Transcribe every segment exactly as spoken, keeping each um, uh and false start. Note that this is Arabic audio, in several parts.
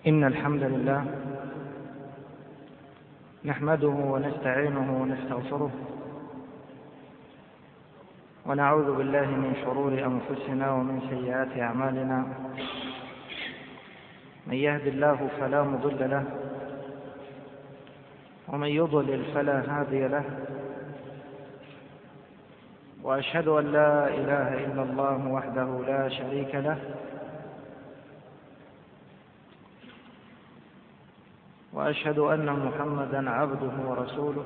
إن الحمد لله نحمده ونستعينه ونستغفره ونعوذ بالله من شرور أنفسنا ومن سيئات أعمالنا. من يهد الله فلا مضل له ومن يضلل فلا هادي له، وأشهد أن لا إله إلا الله وحده لا شريك له، وأشهد أن محمدًا عبده ورسوله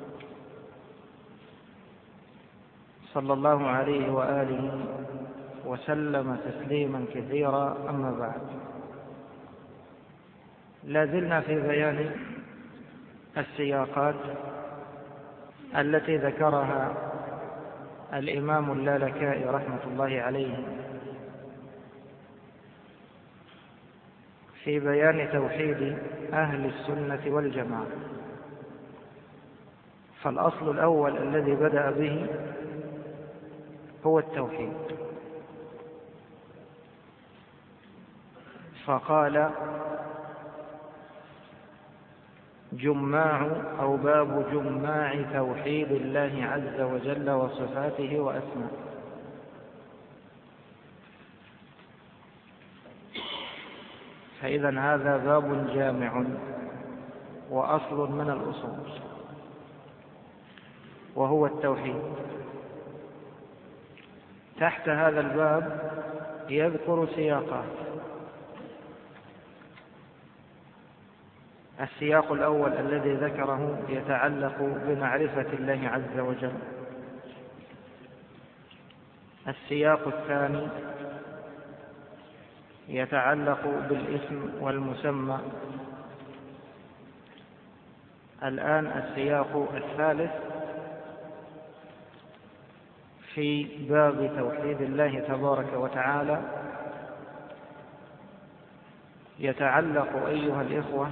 صلى الله عليه وآله وسلم تسليمًا كثيرا. أما بعد، لا زلنا في بيان السياقات التي ذكرها الإمام اللالكائي رحمة الله عليه في بيان توحيد أهل السنة والجماعة. فالأصل الأول الذي بدأ به هو التوحيد، فقال: جماع أو باب جماع توحيد الله عز وجل وصفاته وأسمائه. فإذا هذا باب جامع وأصل من الأصول، وهو التوحيد. تحت هذا الباب يذكر سياقات. السياق الأول الذي ذكره يتعلق بمعرفة الله عز وجل. السياق الثاني يتعلق بالاسم والمسمى. الآن السياق الثالث في باب توحيد الله تبارك وتعالى يتعلق أيها الإخوة،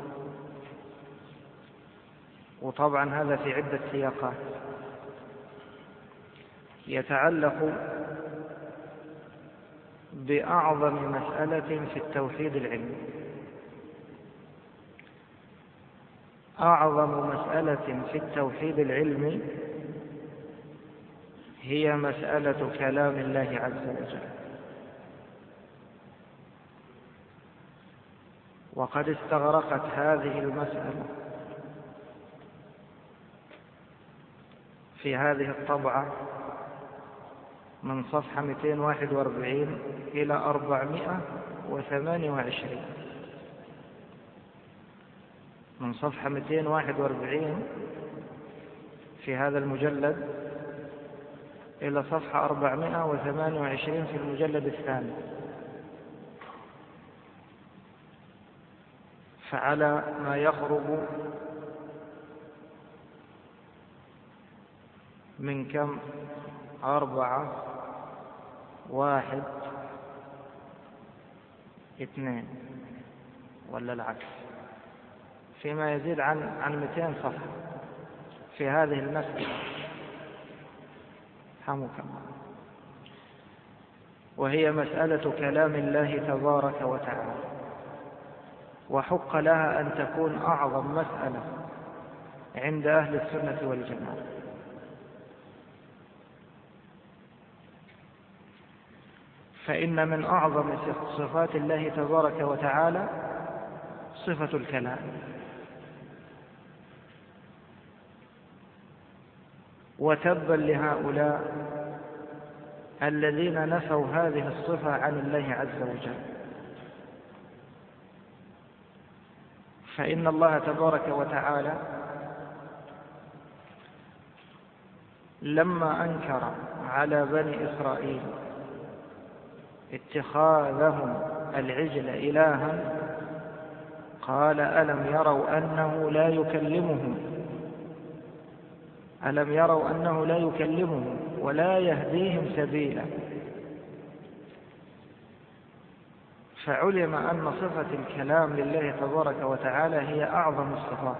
وطبعا هذا في عدة سياقات، يتعلق بأعظم مسألة في التوحيد العلمي. أعظم مسألة في التوحيد العلمي هي مسألة كلام الله عز وجل. وقد استغرقت هذه المسألة في هذه الطبعة من صفحة مئتين وواحد وأربعين إلى أربعمائة وثمانية وعشرين. من صفحة مئتين وواحد وأربعين في هذا المجلد إلى صفحة أربعمائة وثمانية وعشرين في المجلد الثاني. فعلى ما يقرب من كم؟ أربعة واحد اثنين، ولا العكس، فيما يزيد عن عن مئتين صفحة في هذه المسألة. حمك الله. وهي مسألة كلام الله تبارك وتعالى، وحق لها أن تكون أعظم مسألة عند أهل السنة والجماعة. فإن من أعظم صفات الله تبارك وتعالى صفة الكلام. وتبا لهؤلاء الذين نفوا هذه الصفة عن الله عز وجل. فإن الله تبارك وتعالى لما أنكر على بني إسرائيل اتخاذهم العجل إلها قال: ألم يروا أنه لا يكلمهم ألم يروا أنه لا يكلمهم ولا يهديهم سبيلا. فعلم أن صفة الكلام لله تبارك وتعالى هي أعظم الصفات.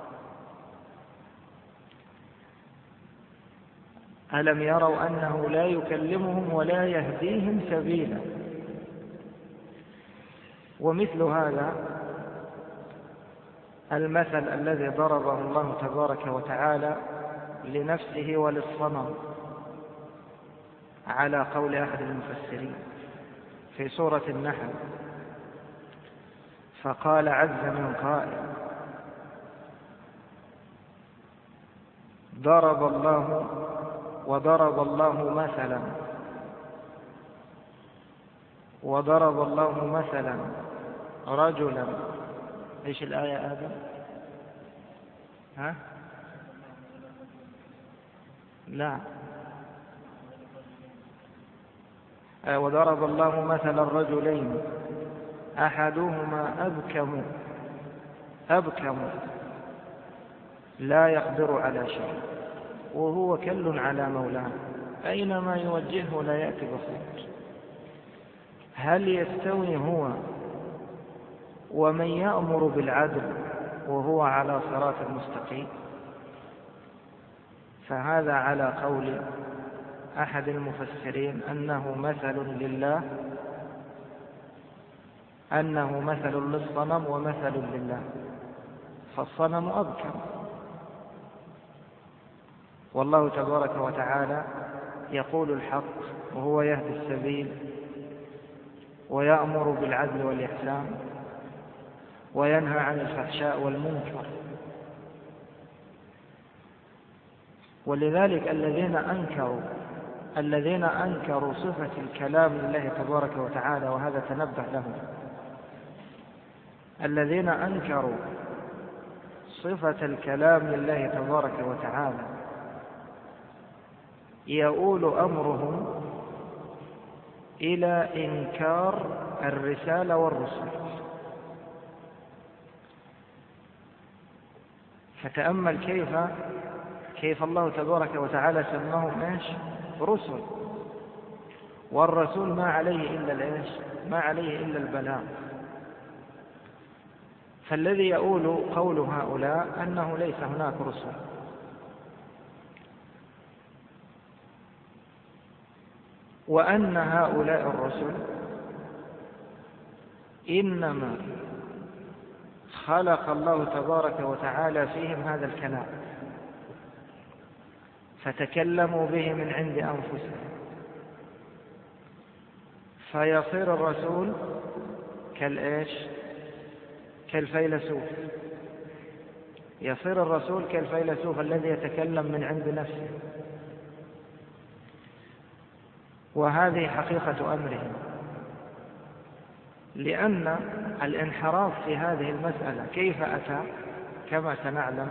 ألم يروا أنه لا يكلمهم ولا يهديهم سبيلا. ومثل هذا المثل الذي ضربه الله تبارك وتعالى لنفسه وللصنم على قول أحد المفسرين في سورة النحل، فقال عز من قائل: ضرب الله وضرب الله مثلا وضرب الله مثلا رجلا. ايش الآية آدم؟ ها؟ لا. وضرب الله مثلا رجلين أحدهما أبكم أبكم لا يقدر على شيء وهو كل على مولاه أينما يوجهه لا يأتي بخير. هل يستوي هو ومن يأمر بالعدل وهو على صراط مستقيم؟ فهذا على قول أحد المفسرين أنه مثل لله، أنه مثل للصنم ومثل لله، فالصنم أبكم، والله تبارك وتعالى يقول الحق وهو يهدي السبيل ويأمر بالعدل والإحسان وينهى عن الفحشاء والمنكر. ولذلك الذين أنكروا الذين أنكروا صفة الكلام لله تبارك وتعالى، وهذا تنبه لهم، الذين أنكروا صفة الكلام لله تبارك وتعالى يؤول أمرهم إلى إنكار الرسالة والرسل. فتأمل كيف كيف الله تبارك وتعالى سماهم ايش؟ رسل، والرسول ما عليه إلا الإيش؟ ما عليه إلا البلاغ. فالذي يؤول قول هؤلاء أنه ليس هناك رسل، وأن هؤلاء الرسل إنما خلق الله تبارك وتعالى فيهم هذا الكلام فتكلموا به من عند أنفسهم، فيصير الرسول كالإيش؟ كالفيلسوف، يصير الرسول كالفيلسوف الذي يتكلم من عند نفسه. وهذه حقيقة أمرهم، لأن الانحراف في هذه المسألة كيف أتى؟ كما سنعلم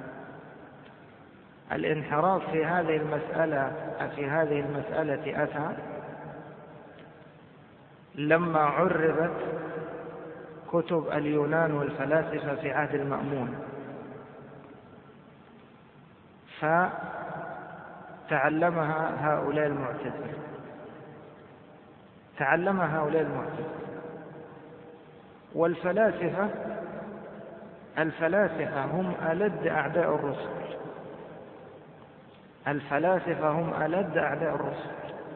الانحراف في هذه المسألة في هذه المسألة أتى لما عربت كتب اليونان والفلاسفة في عهد المأمون، فتعلمها هؤلاء المعتزلة تعلمها هؤلاء المعتزلة والفلاسفة الفلاسفة هم ألد أعداء الرسل الفلاسفة هم ألد أعداء الرسل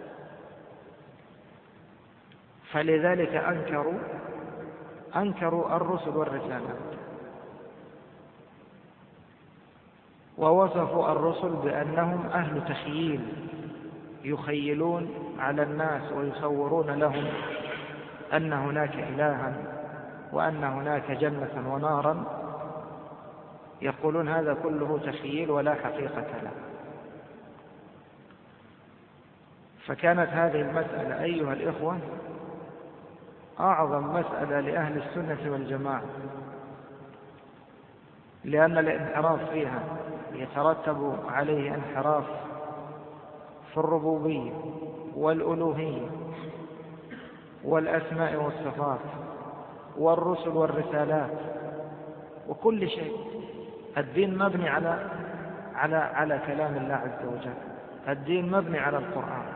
فلذلك أنكروا أنكروا الرسل والرسالات، ووصفوا الرسل بأنهم أهل تخييل، يخيلون على الناس ويصورون لهم أن هناك إلها وأن هناك جنة ونارا، يقولون هذا كله تخييل ولا حقيقة له. فكانت هذه المسألة أيها الإخوة أعظم مسألة لأهل السنة والجماعة، لأن الانحراف فيها يترتب عليه انحراف في الربوبية والألوهية والأسماء والصفات والرسل والرسالات وكل شيء. الدين مبني على على على كلام الله عز وجل، الدين مبني على القرآن.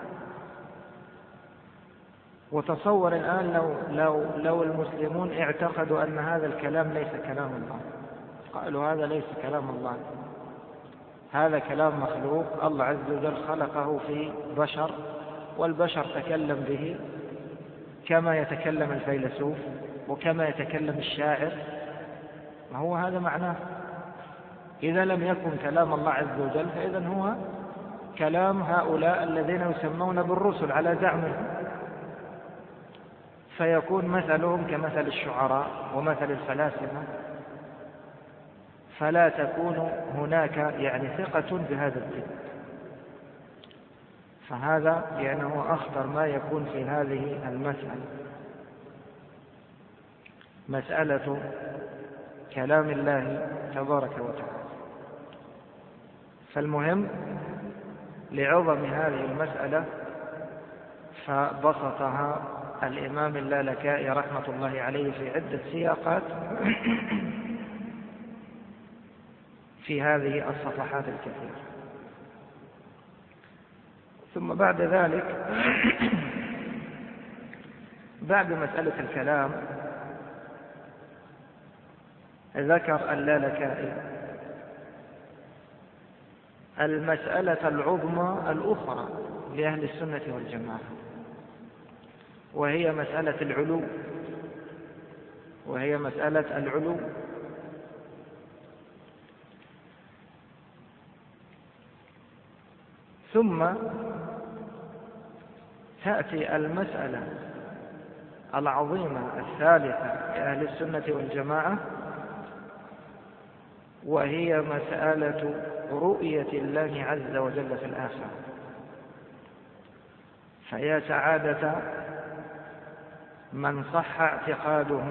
وتصور الآن لو لو لو المسلمون اعتقدوا أن هذا الكلام ليس كلام الله، قالوا هذا ليس كلام الله، هذا كلام مخلوق، الله عز وجل خلقه في بشر والبشر تكلم به كما يتكلم الفيلسوف وكما يتكلم الشاعر، ما هو هذا معناه. إذا لم يكن كلام الله عز وجل فإذن هو كلام هؤلاء الذين يسمون بالرسل على زعمهم، فيكون مثلهم كمثل الشعراء ومثل الفلاسفة، فلا تكون هناك يعني ثقة بهذا الدين. فهذا يعني هو أخطر ما يكون في هذه المسألة، مسألة كلام الله تبارك وتعالى. فالمهم لعظم هذه المسألة فبسطها الإمام اللالكائي رحمة الله عليه في عدة سياقات في هذه الصفحات الكثيرة. ثم بعد ذلك بعد مسألة الكلام ذكر اللالكائي المسألة العظمى الأخرى لأهل السنة والجماعة، وهي مسألة العلو وهي مسألة العلو ثم تأتي المسألة العظيمة الثالثة لأهل السنة والجماعة، وهي مسألة رؤية الله عز وجل في الآخرة. فيا سعادة من صح اعتقاده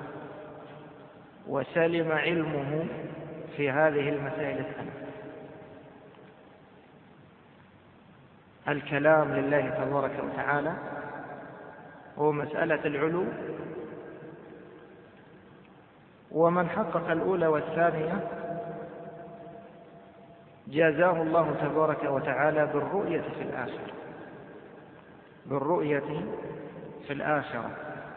وسلم علمه في هذه المسائل الثلاث: الكلام لله تبارك وتعالى، هو مسألة العلو، ومن حقق الأولى والثانية جازاه الله تبارك وتعالى بالرؤية في الآخرة بالرؤية في الآخرة.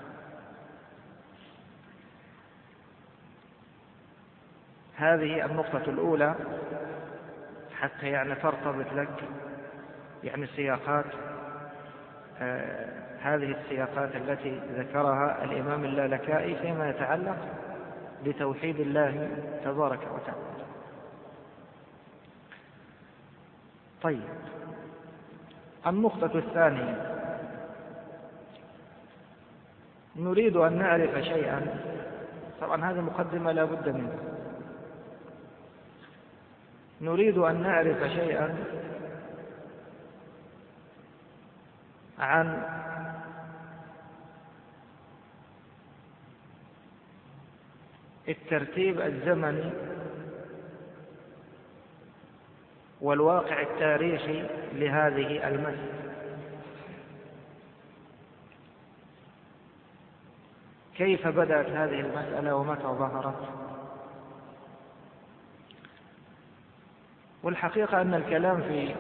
هذه النقطة الأولى حتى يعني ترتبط لك يعني السياقات آه هذه السياقات التي ذكرها الإمام اللالكائي فيما يتعلق بتوحيد الله تبارك وتعالى. طيب، النقطة الثانية، نريد أن نعرف شيئا، طبعا هذه مقدمة لا بد منها، نريد أن نعرف شيئا عن الترتيب الزمني والواقع التاريخي لهذه المسألة. كيف بدأت هذه المسألة ومتى ظهرت؟ والحقيقة أن الكلام في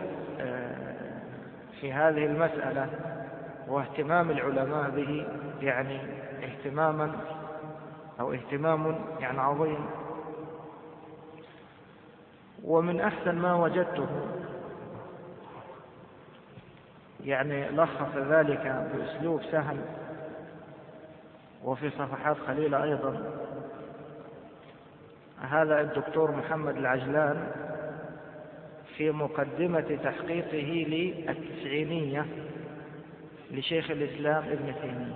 في هذه المسألة واهتمام العلماء به يعني اهتماما أو اهتمام يعني عظيم، ومن أحسن ما وجدته يعني لخص ذلك بأسلوب سهل وفي صفحات قليلة أيضا هذا الدكتور محمد العجلان في مقدمة تحقيقه للتسعينية لشيخ الإسلام ابن تيمية.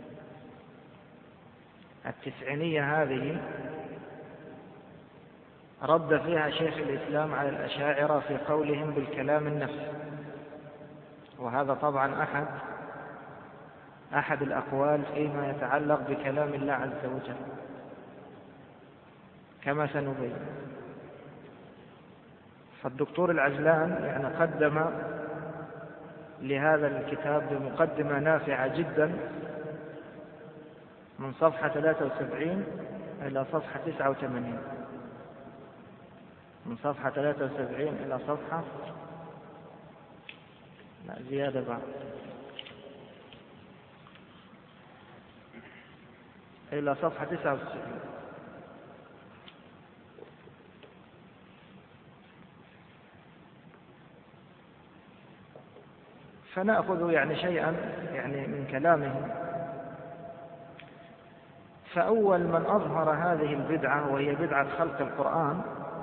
التسعينية هذه رد فيها شيخ الإسلام على الأشاعرة في قولهم بالكلام النفسي، وهذا طبعا أحد أحد الأقوال فيما يتعلق بكلام الله عز وجل كما سنبين. فالدكتور العجلان يعني قدم لهذا الكتاب بمقدمة نافعة جدا من صفحة ثلاثة وسبعين إلى صفحة تسعة وثمانين، من صفحة ثلاثة وسبعين إلى صفحة لا زيادة بعد إلى صفحة تسعة وتسعين. فنأخذ يعني شيئا يعني من كلامه فأول من أظهر هذه البدعة وهي بدعة خلق القرآن،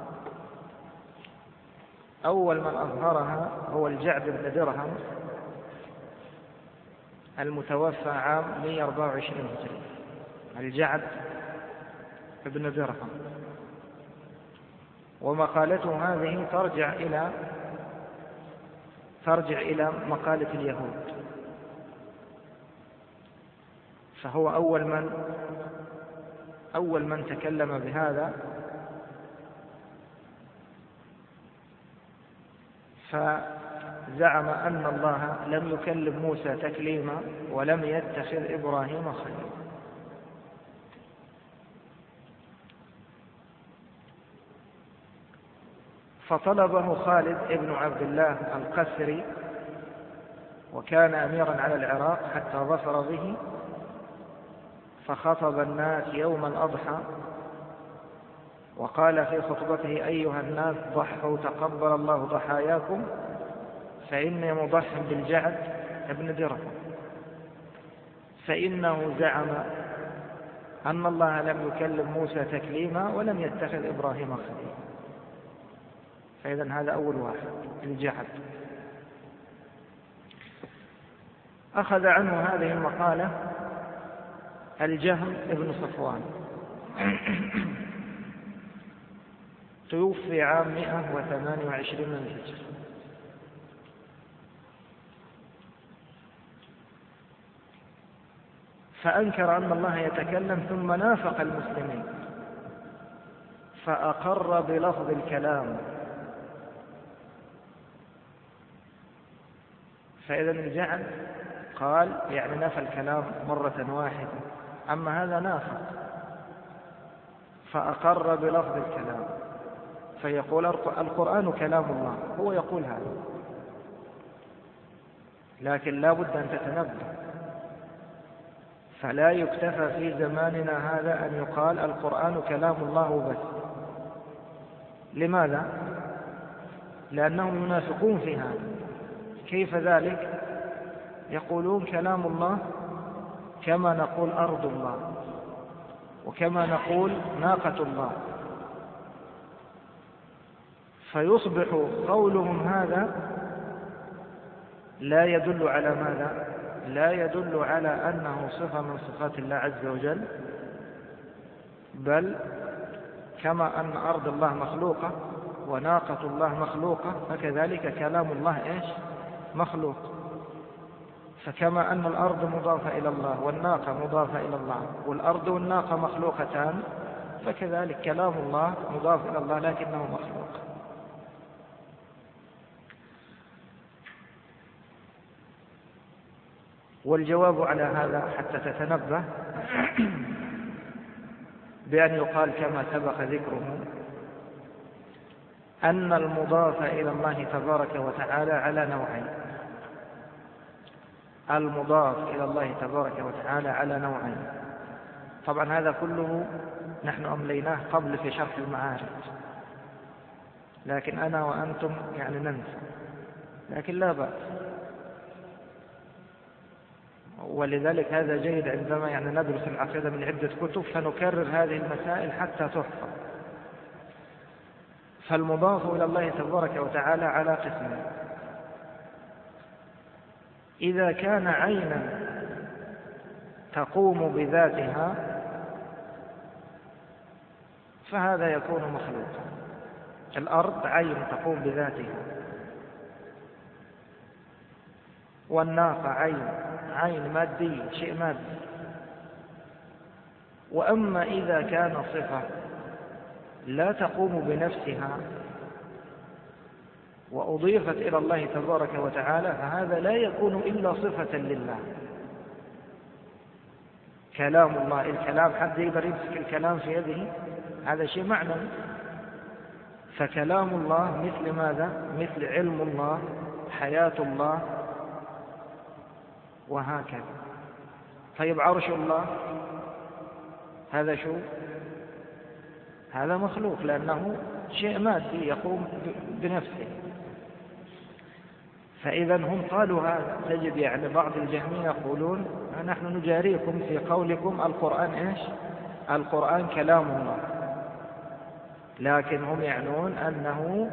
أول من أظهرها هو الجعد بن درهم المتوفى عام مئة وأربعة وعشرين هجري. الجعد بن درهم، ومقالته هذه ترجع إلى ترجع إلى مقالة اليهود، فهو أول من أول من تكلم بهذا. فزعم أن الله لم يكلم موسى تكليما ولم يتخذ إبراهيم خليلا. فطلبه خالد بن عبد الله القسري، وكان أميرا على العراق حتى ظفر به، فخطب الناس يوم الأضحى وقال في خطبته: أيها الناس ضحوا تقبل الله ضحاياكم، فإني مضح بالجعد ابن درهم، فإنه زعم أن الله لم يكلم موسى تكليما ولم يتخذ إبراهيم خليلا. فإذن هذا أول واحد، الجعد. أخذ عنه هذه المقالة الجهم ابن صفوان، توفي عام مئة وثمانية وعشرين من الهجرة. فأنكر أن الله يتكلم، ثم نافق المسلمين فأقر بلفظ الكلام. فإذا الجعل قال يعني نفى الكلام مرة واحدة، أما هذا نافق فأقر بلفظ الكلام، فيقول القرآن كلام الله، هو يقول هذا. لكن لا بد أن تتنبه، فلا يكتفى في زماننا هذا أن يقال القرآن كلام الله بس. لماذا؟ لأنهم ينافقون في هذا. كيف ذلك؟ يقولون كلام الله كما نقول أرض الله، وكما نقول ناقة الله، فيصبح قولهم هذا لا يدل على ماذا؟ لا يدل على أنه صفة من صفات الله عز وجل، بل كما أن أرض الله مخلوقة وناقة الله مخلوقة، فكذلك كلام الله إيش؟ مخلوق. فكما أن الأرض مضافة إلى الله والناقة مضافة إلى الله، والأرض والناقة مخلوقتان، فكذلك كلام الله مضاف إلى الله لكنه مخلوق. والجواب على هذا حتى تتنبه بأن يقال كما سبق ذكره أن المضاف إلى الله تبارك وتعالى على نوعين. المضاف إلى الله تبارك وتعالى على نوعين. طبعا هذا كله نحن أمليناه قبل في شرح المعارج، لكن أنا وأنتم يعني ننسى، لكن لا بأس. ولذلك هذا جيد عندما يعني ندرس العقيدة من عدة كتب فنكرر هذه المسائل حتى تحفظ. فالمضاف إلى الله تبارك وتعالى على قسمين: إذا كان عينا تقوم بذاتها فهذا يكون مخلوقا. الأرض عين تقوم بذاتها، والناقة عين عين مادية، شيء مادي. وأما إذا كان صفة لا تقوم بنفسها وأضيفت إلى الله تبارك وتعالى فهذا لا يكون إلا صفة لله. كلام الله، الكلام حد يقدر يمسك الكلام في يده؟ هذا شيء معنوي. فكلام الله مثل ماذا؟ مثل علم الله، حياة الله، وهكذا. طيب عرش الله هذا شو؟ هذا مخلوق لأنه شيء مادي يقوم بنفسه. فإذا هم قالوا هذا. تجد يعني بعض الجهمية يقولون نحن نجاريكم في قولكم القرآن إيش؟ القرآن كلام الله، لكن هم يعنون أنه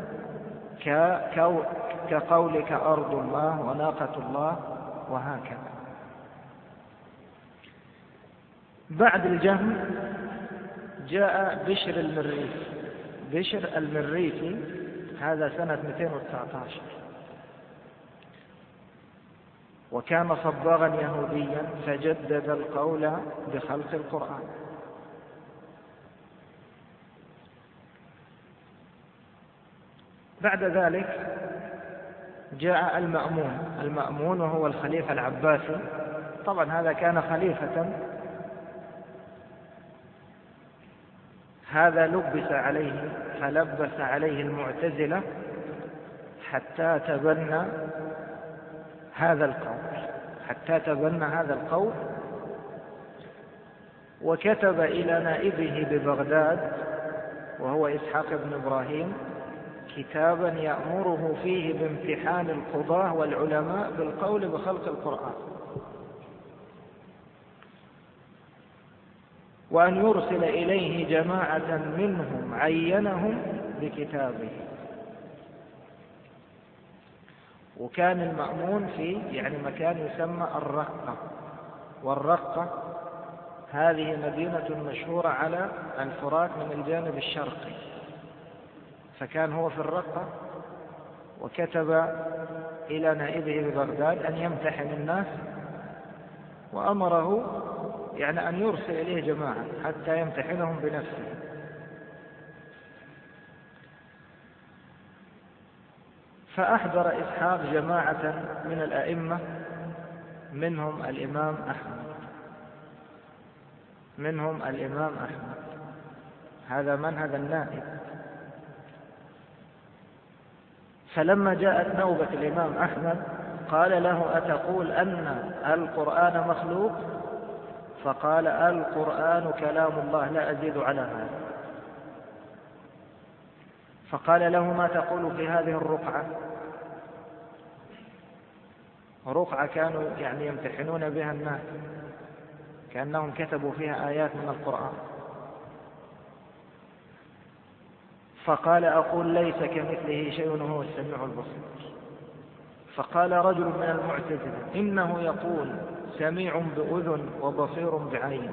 كقولك أرض الله وناقة الله وهكذا. بعد الجهم جاء بشر المريسي. بشر المريسي هذا سنة مئتين وتسعة عشر، وكان صباغا يهوديا فجدد القول بخلق القرآن. بعد ذلك جاء المأمون. المأمون وهو الخليفة العباسي، طبعا هذا كان خليفة، هذا لبس عليه فلبس عليه المعتزلة حتى تبنى هذا القول حتى تبنى هذا القول وكتب إلى نائبه ببغداد وهو إسحاق بن إبراهيم كتابا يأمره فيه بامتحان القضاة والعلماء بالقول بخلق القرآن، وأن يرسل إليه جماعة منهم عينهم بكتابه. وكان المأمون في يعني مكان يسمى الرقة، والرقة هذه مدينة مشهورة على الفرات من الجانب الشرقي، فكان هو في الرقة وكتب إلى نائبه ببغداد أن يمتحن الناس، وأمره يعني أن يرسل إليه جماعة حتى يمتحنهم بنفسه. فأحضر إسحاق جماعة من الأئمة، منهم الإمام أحمد منهم الإمام أحمد هذا من هذا النائب. فلما جاءت نوبة الإمام أحمد قال له: أتقول أن القرآن مخلوق؟ فقال: القرآن كلام الله لا أزيد على هذا. فقال له: ما تقول في هذه الرقعة؟ رقعة كانوا يعني يمتحنون بها الناس، كأنهم كتبوا فيها آيات من القرآن. فقال: أقول ليس كمثله شيء وهو السميع البصير. فقال رجل من المعتزلة: إنه يقول سميع بأذن وبصير بعين.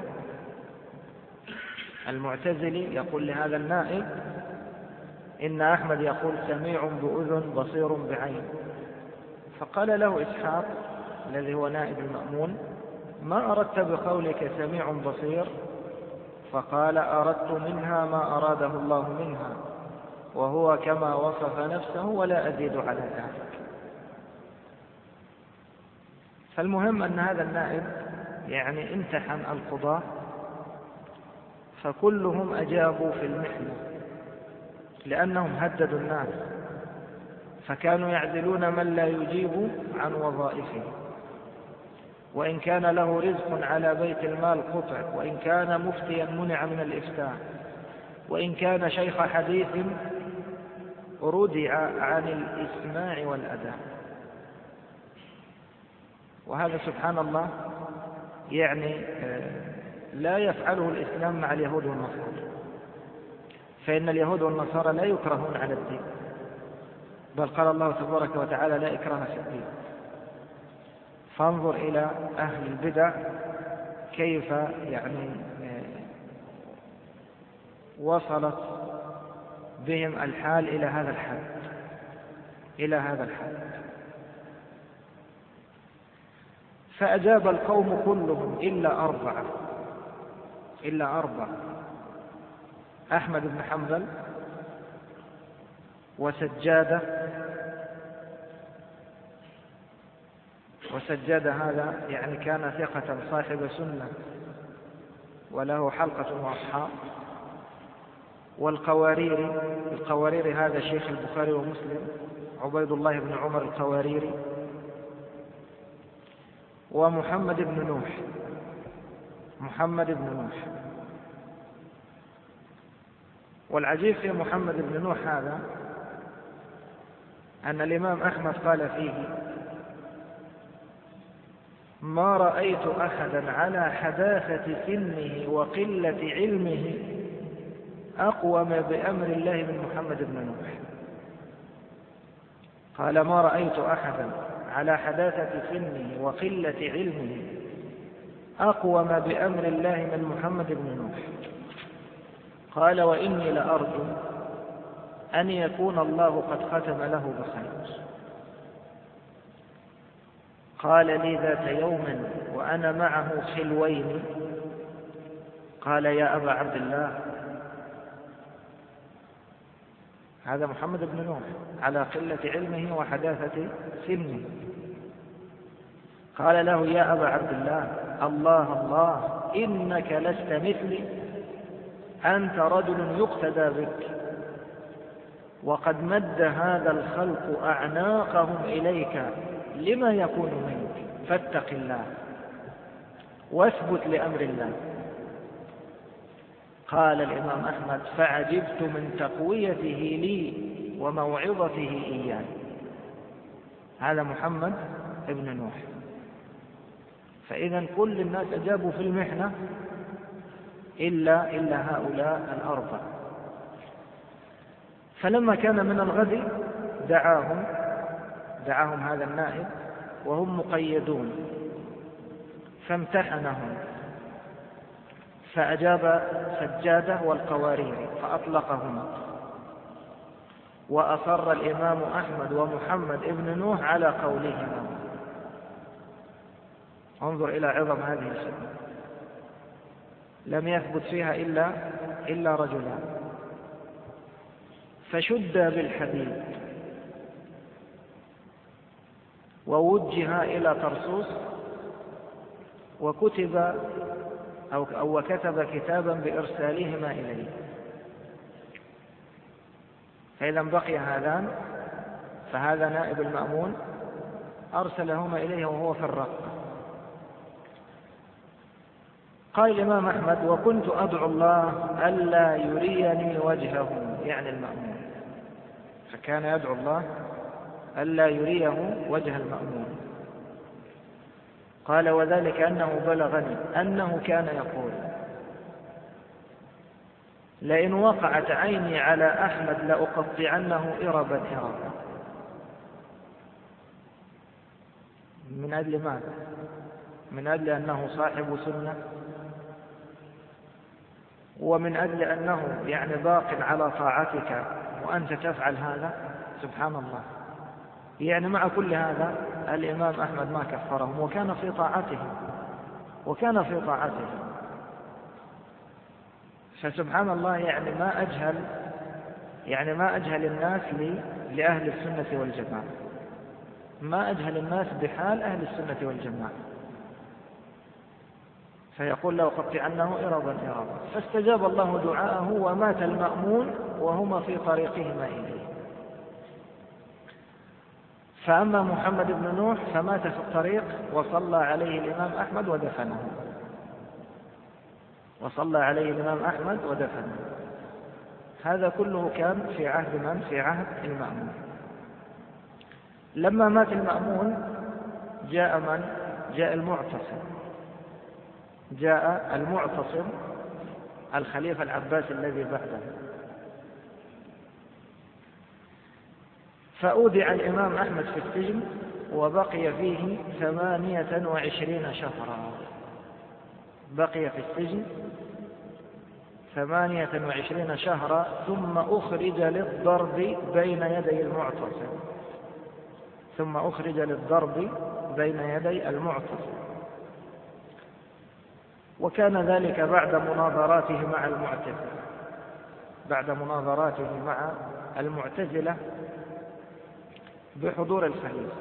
المعتزلي يقول لهذا النائب: إن أحمد يقول سميع بأذن بصير بعين. فقال له إسحاق الذي هو نائب المأمون: ما أردت بقولك سميع بصير؟ فقال: أردت منها ما أراده الله منها، وهو كما وصف نفسه ولا أزيد على ذلك. فالمهم أن هذا النائب يعني امتحن القضاة، فكلهم أجابوا في المحنة لأنهم هددوا الناس، فكانوا يعزلون من لا يجيب عن وظائفه، وإن كان له رزق على بيت المال قطع، وإن كان مفتيا منع من الإفتاء، وإن كان شيخ حديث ردع عن الإسماع والأداء. وهذا سبحان الله يعني لا يفعله الإسلام مع اليهود والنصارى، فإن اليهود والنصارى لا يكرهون على الدين، بل قال الله تبارك وتعالى: لا إكراه في الدين. فانظر إلى أهل البدع كيف يعني وصلت بهم الحال إلى هذا الحد إلى هذا الحد فأجاب القوم كلهم إلا أربعة إلا أربعة أحمد بن حنبل وسجادة وسجادة هذا يعني كان ثقة صاحب سنة وله حلقة وأصحاب، والقواريري القواريري هذا شيخ البخاري ومسلم، عبيد الله بن عمر القواريري، ومحمد بن نوح محمد بن نوح والعجيب في محمد بن نوح هذا أن الإمام أحمد قال فيه: ما رأيت أحدا على حداثة سنه وقلة علمه أقوم بأمر الله من محمد بن نوح. قال ما رأيت أحدا على حداثة سنه وقلة علمه أقوم بأمر الله من محمد بن نوح. قال وإني لأرجو أن يكون الله قد ختم له بخير. قال لي ذات يوم وأنا معه خلوين، قال يا أبا عبد الله، هذا محمد بن نوح على قلة علمه وحداثة سنه، قال له يا أبا عبد الله، الله الله إنك لست مثلي، أنت رجل يقتدى بك، وقد مد هذا الخلق أعناقهم إليك لما يكون منك، فاتق الله واثبت لأمر الله. قال الإمام أحمد فعجبت من تقويته لي وموعظته إياه. هذا محمد ابن نوح. فإذا كل الناس أجابوا في المحنة إلا, إلا هؤلاء الأربع. فلما كان من الغد دعاهم دعاهم هذا النائب وهم مقيدون فامتحنهم، فأجاب سجادة والقوارير فأطلقهما، وأصر الإمام أحمد ومحمد ابن نوح على قولهما. انظر إلى عظم هذه الخدمة، لم يثبت فيها إلا, إلا رجلان. فشد بالحديد ووجه إلى طرسوس، وكتب أو, أو وكتب كتابا بإرسالهما إليه. فإذا بقي هذان، فهذا نائب المأمون أرسلهما إليه وهو في الرق. قال الإمام أحمد وكنت أدعو الله ألا يريني وجهه، يعني المأمون، فكان يدعو الله ألا يريه وجه المأمون. قال وذلك أنه بلغني أنه كان يقول لئن وقعت عيني على أحمد لأقطعنه إربا إربا. من أجل ماذا؟ من أجل أنه صاحب سنة، ومن أجل أنه يعني باق على طاعتك وأنت تفعل هذا. سبحان الله. يعني مع كل هذا الإمام أحمد ما كفرهم، وكان في طاعته وكان في طاعته فسبحان الله. يعني ما أجهل يعني ما أجهل الناس لأهل السنة والجماعة، ما أجهل الناس بحال أهل السنة والجماعة. فيقول له قطعنه إربا إربا، فاستجاب الله دعاءه ومات المأمون وهما في طريقهما إليه. فأما محمد بن نوح فمات في الطريق، وصلى عليه الإمام أحمد ودفنه وصلى عليه الإمام أحمد ودفنه. هذا كله كان في عهد من؟ في عهد المأمون. لما مات المأمون جاء من؟ جاء المعتصم جاء المعتصم الخليفة العباسي الذي بعده. فأودع الإمام أحمد في السجن وبقي فيه ثمانية وعشرين شهرا. بقي في السجن ثمانية وعشرين شهرا ثم أخرج للضرب بين يدي المعتصم ثم أخرج للضرب بين يدي المعتصم وكان ذلك بعد مناظراته مع المعتزلة بعد مناظراته مع المعتزلة بحضور الخليفة.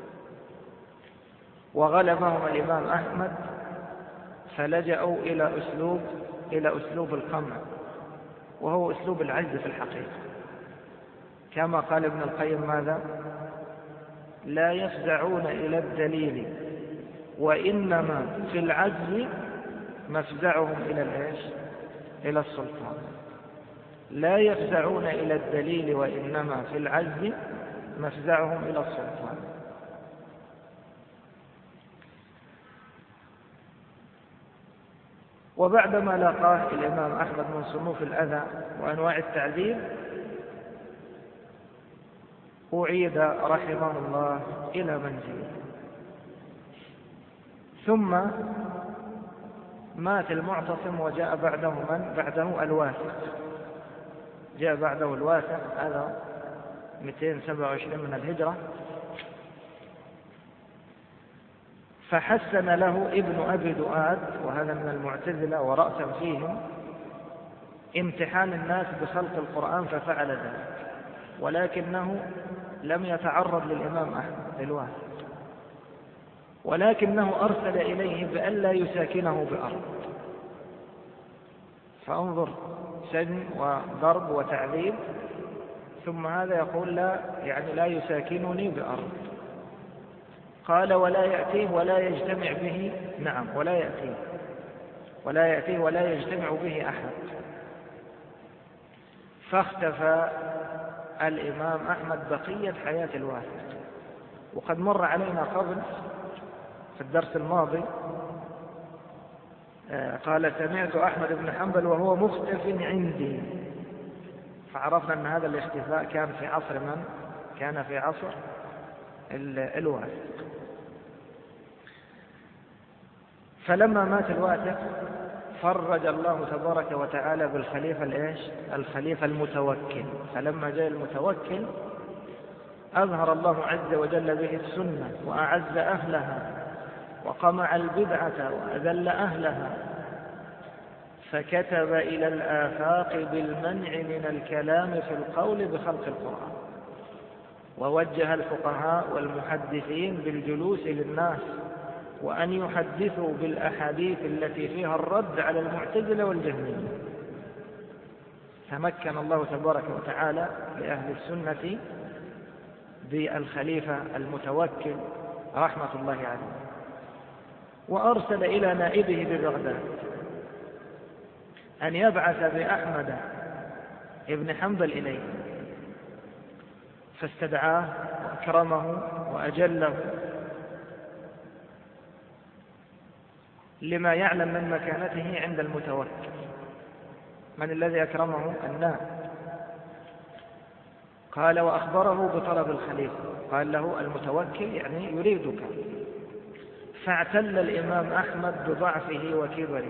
وغلبهم الإمام أحمد فلجأوا إلى أسلوب إلى أسلوب القمع، وهو أسلوب العجز في الحقيقة، كما قال ابن القيم ماذا؟ لا يفزعون إلى الدليل وإنما في العجز مفزعهم إلى الإيش؟ إلى السلطان. لا يفزعون إلى الدليل وإنما في العجز مفزعهم إلى السلطان. وبعدما لاقاه الإمام أحمد من صنوف الأذى وأنواع التعذيب أعيد رحمه الله إلى منزله. ثم مات المعتصم وجاء بعده من؟ بعده الواثق. جاء بعده الواثق، هذا مئتين وسبعة وعشرين من الهجرة. فحسن له ابن أبي دؤاد، وهذا من المعتزلة ورأسا فيهم، امتحان الناس بخلق القرآن ففعل ذلك، ولكنه لم يتعرض للإمام أحمد الواثق، ولكنه أرسل إليه بألا يساكنه بأرض. فانظر، سجن وضرب وتعذيب، ثم هذا يقول لا، يعني لا يساكنني بأرض. قال ولا يأتيه ولا يجتمع به، نعم ولا يأتيه ولا يأتيه ولا يجتمع به أحد. فاختفى الإمام أحمد بقية حياة الواثق. وقد مر علينا قبل في الدرس الماضي قال سمعت أحمد بن حنبل وهو مختف عندي، فعرفنا أن هذا الاختفاء كان في عصر من؟ كان في عصر الواثق. فلما مات الواثق فرج الله تبارك وتعالى بالخليفة الإيش؟ الخليفة المتوكل. فلما جاء المتوكل أظهر الله عز وجل به السنة وأعز أهلها وقمع البدعة وأذل أهلها، فكتب إلى الآفاق بالمنع من الكلام في القول بخلق القرآن، ووجه الفقهاء والمحدثين بالجلوس للناس وأن يحدثوا بالأحاديث التي فيها الرد على المعتزلة والجهمية. تمكن الله تبارك وتعالى لأهل السنة بالخليفة المتوكل رحمة الله عليه. وأرسل إلى نائبه ببغداد أن يبعث بأحمد ابن حنبل إليه، فاستدعاه وأكرمه وأجله لما يعلم من مكانته عند المتوكل. من الذي أكرمه؟ النائب. قال وأخبره بطلب الخليفة، قال له المتوكل يعني يريدك. فاعتل الإمام أحمد بضعفه وكبره،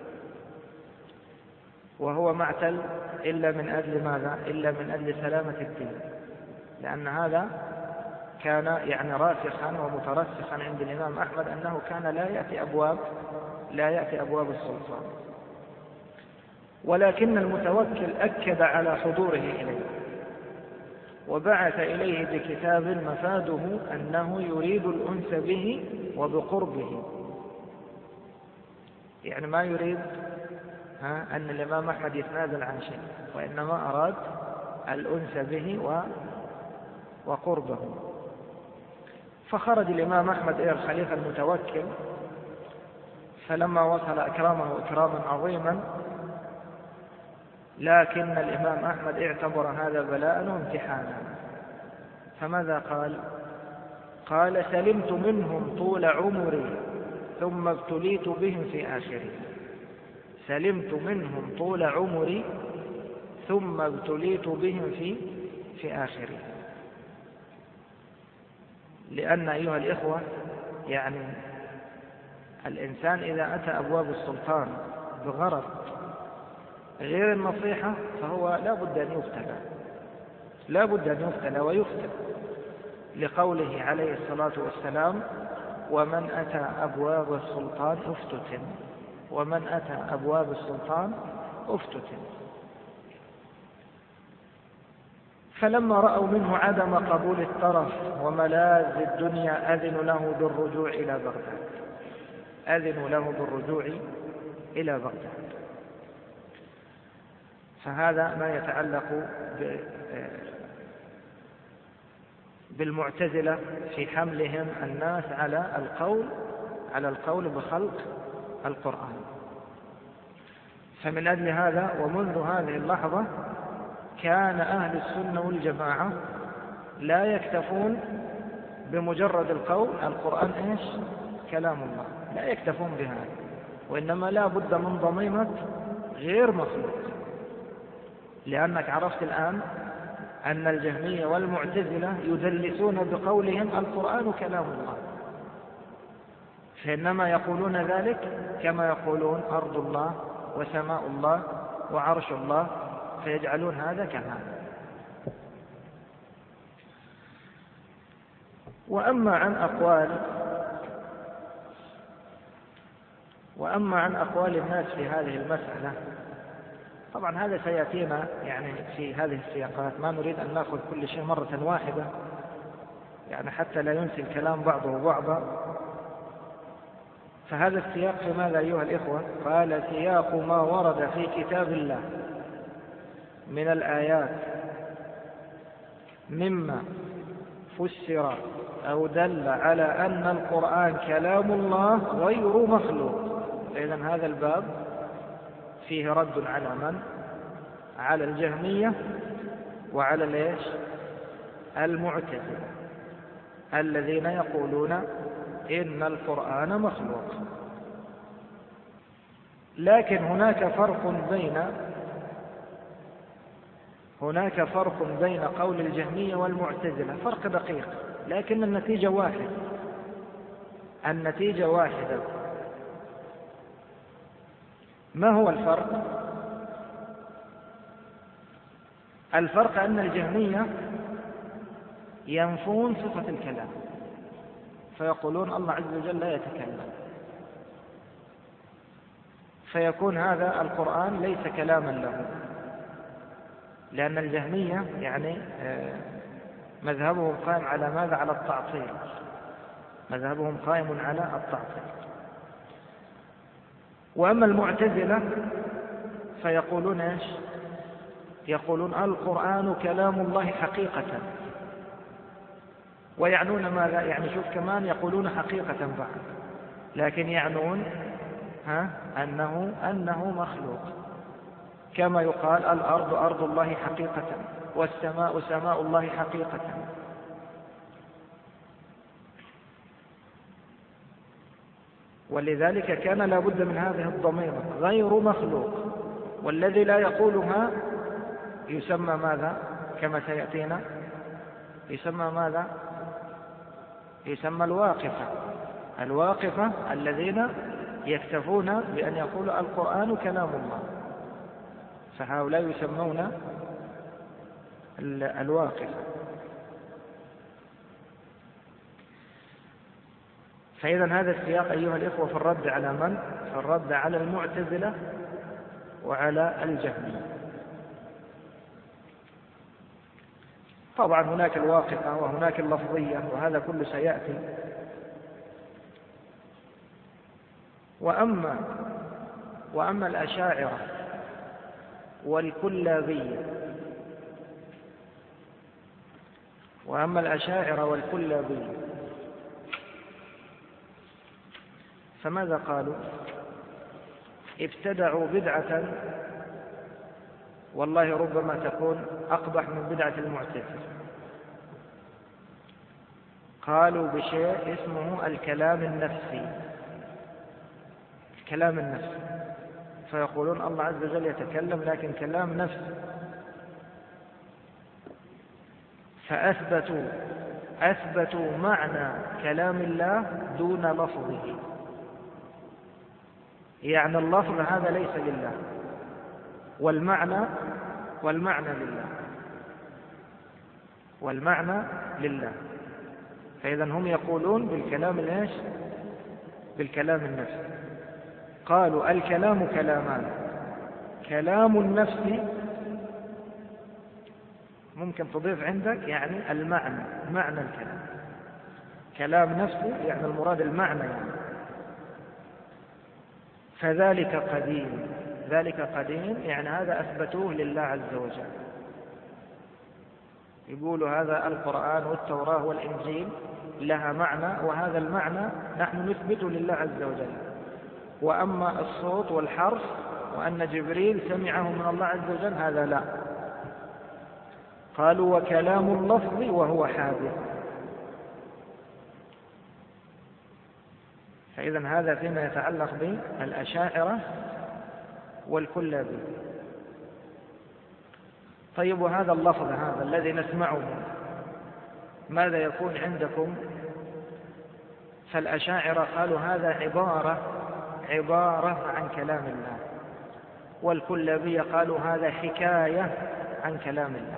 وهو ما اعتل إلا من أجل ماذا؟ إلا من أجل سلامة الدين، لأن هذا كان يعني راسخا ومترسخا عند الإمام أحمد أنه كان لا يأتي أبواب لا يأتي أبواب السلطان. ولكن المتوكل أكد على حضوره إليه، وبعث إليه بكتاب مفاده أنه يريد الأنس به وبقربه، يعني ما يريد ها أن الإمام أحمد يتنازل عن شيء، وإنما أراد الأنس به وقربه. فخرج الإمام أحمد إلى الخليفة المتوكل، فلما وصل أكرمه إكراما عظيما، لكن الإمام أحمد اعتبر هذا بلاء وامتحانا. فماذا قال؟ قال سلمت منهم طول عمري ثم ابتليت بهم في آخري. سلمت منهم طول عمري ثم ابتليت بهم في في آخري. لأن أيها الإخوة، يعني الإنسان إذا أتى أبواب السلطان بغرض غير النصيحة فهو لا بد أن يفتن لا بد أن يفتن ويفتن، لقوله عليه الصلاة والسلام ومن أتى أبواب السلطان افتتن ومن أتى أبواب السلطان افتتن. فلما رأوا منه عدم قبول الطرف وملاذ الدنيا أذنوا له بالرجوع إلى بغداد أذنوا له بالرجوع إلى بغداد. فهذا ما يتعلق بالمعتزلة في حملهم الناس على القول على القول بخلق القرآن. فمن أجل هذا ومنذ هذه اللحظة كان أهل السنة والجماعة لا يكتفون بمجرد القول القرآن إيش؟ كلام الله، لا يكتفون بهذا، وإنما لا بد من ضميمة غير مخلوق، لأنك عرفت الآن أن الجهمية والمعتزلة يدلسون بقولهم القرآن كلام الله، فإنما يقولون ذلك كما يقولون أرض الله وسماء الله وعرش الله، فيجعلون هذا كهذا. وأما عن أقوال وأما عن أقوال الناس في هذه المسألة، طبعا هذا سيأتينا يعني في هذه السياقات، ما نريد أن نأخذ كل شيء مرة واحدة يعني حتى لا ينسي الكلام بعضه بعضا. فهذا السياق في ماذا أيها الإخوة؟ قال سياق ما ورد في كتاب الله من الآيات مما فسر أو دل على أن القرآن كلام الله غير مخلوق. إذن هذا الباب فيه رد على من؟ على الجهمية وعلى ليش؟ المعتزلة الذين يقولون إن القرآن مخلوق. لكن هناك فرق بين هناك فرق بين قول الجهمية والمعتزلة، فرق دقيق، لكن النتيجة واحدة النتيجة واحدة. ما هو الفرق؟ الفرق أن الجهمية ينفون صفة الكلام، فيقولون الله عز وجل لا يتكلم، فيكون هذا القرآن ليس كلاما له، لأن الجهمية يعني مذهبهم قائم على ماذا؟ على التعطيل، مذهبهم قائم على التعطيل. وأما المعتزلة فيقولون إيش؟ يقولون القرآن كلام الله حقيقة، ويعنون ماذا؟ يعني شوف كمان يقولون حقيقة بعد، لكن يعنون ها أنه أنه مخلوق، كما يقال الأرض أرض الله حقيقة والسماء سماء الله حقيقة. ولذلك كان لا بد من هذه الضميرة غير مخلوق، والذي لا يقولها يسمى ماذا؟ كما سيأتينا يسمى ماذا؟ يسمى الواقفة. الواقفة الذين يكتفون بأن يقولوا القرآن كلام الله، فهؤلاء يسمون الواقفة. فإذا هذا السياق أيها الإخوة في الرد على من؟ في الرد على المعتزلة وعلى الجهمية. طبعا هناك الواقفة وهناك اللفظية، وهذا كله سيأتي. وأما وأما الأشاعرة والكلابية وأما الأشاعرة والكلابية فماذا قالوا؟ ابتدعوا بدعة والله ربما تكون أقبح من بدعة المعتزلة. قالوا بشيء اسمه الكلام النفسي، الكلام النفسي، فيقولون الله عز وجل يتكلم لكن كلام نفسي، فأثبتوا أثبتوا معنى كلام الله دون لفظه، يعني اللفظ هذا ليس لله والمعنى والمعنى لله والمعنى لله. فإذا هم يقولون بالكلام الإيش؟ بالكلام النفسي. قالوا الكلام كلامان، كلام النفس ممكن تضيف عندك يعني المعنى، معنى الكلام، كلام نفسي يعني المراد المعنى يعني. فذلك قديم، ذلك قديم يعني هذا أثبتوه لله عز وجل. يقولوا هذا القرآن والتوراة والإنجيل لها معنى، وهذا المعنى نحن نثبته لله عز وجل. وأما الصوت والحرف وأن جبريل سمعه من الله عز وجل هذا لا. قالوا وكلام اللفظ وهو حادث. فإذا هذا فيما يتعلق بالأشاعرة والكلابي. طيب، وهذا اللفظ هذا الذي نسمعه ماذا يكون عندكم؟ فالأشاعرة قالوا هذا عبارة عبارة عن كلام الله، والكلابي قالوا هذا حكاية عن كلام الله.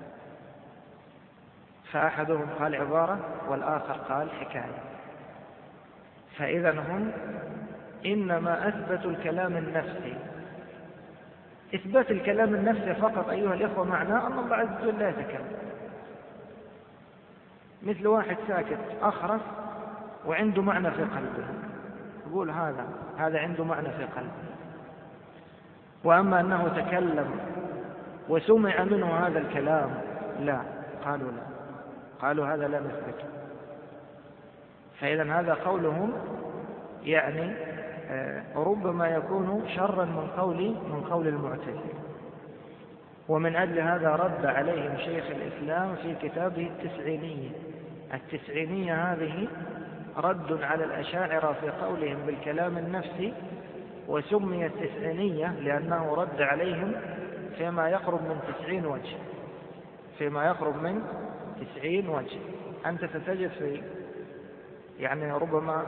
فأحدهم قال عبارة والآخر قال حكاية. فإذا هم إنما أثبتوا الكلام النفسي. إثبات الكلام النفسي فقط أيها الإخوة معناه أن الله عز وجل لا يتكلم، مثل واحد ساكت أخرس وعنده معنى في قلبه، يقول هذا هذا عنده معنى في قلبه. وأما أنه تكلم وسمع منه هذا الكلام، لا، قالوا لا، قالوا هذا لا نثبته. فإذا هذا قولهم يعني ربما يكون شرا من قول من قول المعتزلة. ومن أجل هذا رد عليهم شيخ الإسلام في كتابه التسعينية. التسعينية هذه رد على الأشاعرة في قولهم بالكلام النفسي، وسميت تسعينية لأنه رد عليهم فيما يقرب من تسعين وجه فيما يقرب من تسعين وجه. أنت ستجد في يعني ربما